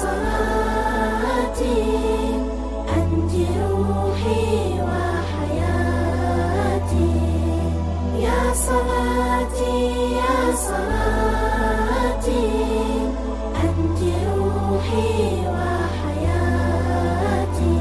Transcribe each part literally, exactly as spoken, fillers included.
صلاتي أنت روحي وحياتي، يا صلاتي يا صلاتي أنت روحي وحياتي.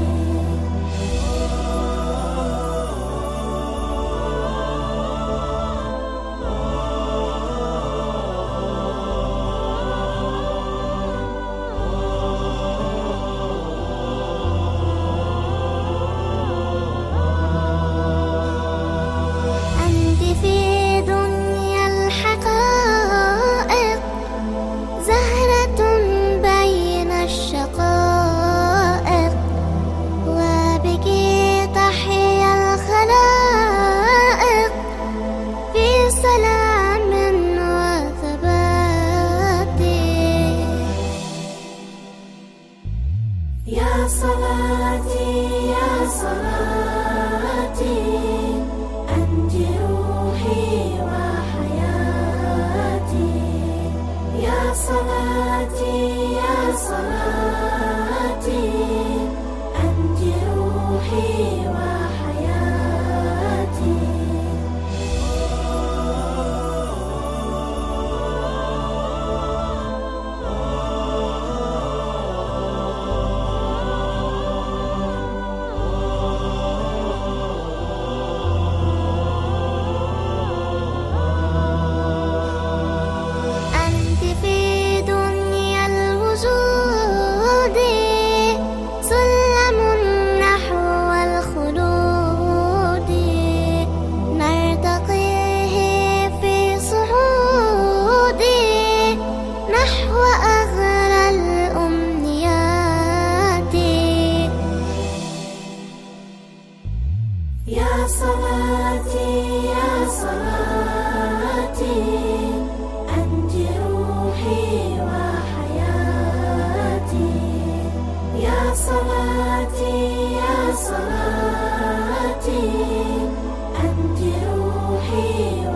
أنت في دنيا الحقائق زهرة بين الشقائق، وبك تحيا الخلائق في سلام وثبات. يا صلاتي يا صلاتي أنت روحي وحياتي، يا صلاتي يا صلاتي أنت روحي وحياتي. أنت في دنيا الوجود سلم نحو الخلود، نرتقيه في صعود نحو أغلى الأمنيات. يا صلاتي يا صلاتي أنت روحي وحياتي، يا صلاتي يا صلاتي أنت روحي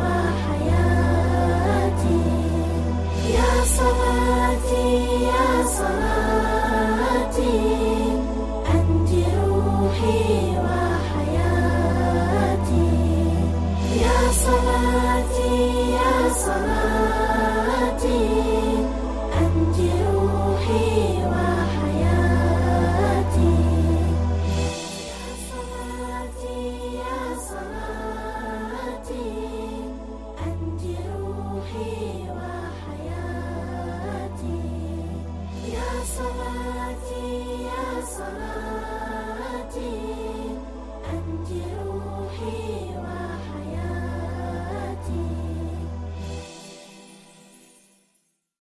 وحياتي، يا صلاتي يا صلاتي أنت روحي وحياتي، يا صلاتي يا صلاتي أنت روحي وحياتي، يا صلاتي يا صلاتي أنت روحي وحياتي، يا صلاتي يا صلاتي أنت روحي